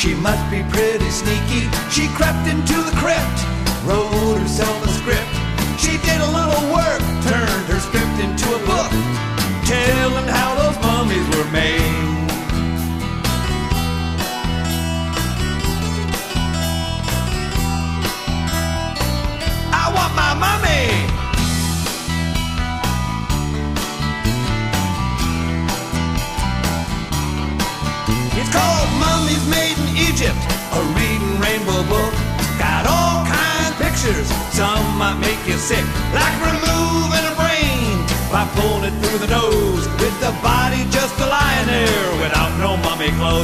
She must be pretty sneaky. She crept into the crypt, wrote herself a script. She did a little work, turned her script into a book, telling how those mummies were made. I want my mummy. It's called Mummies Made in Egypt, a reading rainbow book. Got all kinds of pictures, some might make you sick, like removing a brain by pulling it through the nose, with the body just a lying there without no mummy clothes.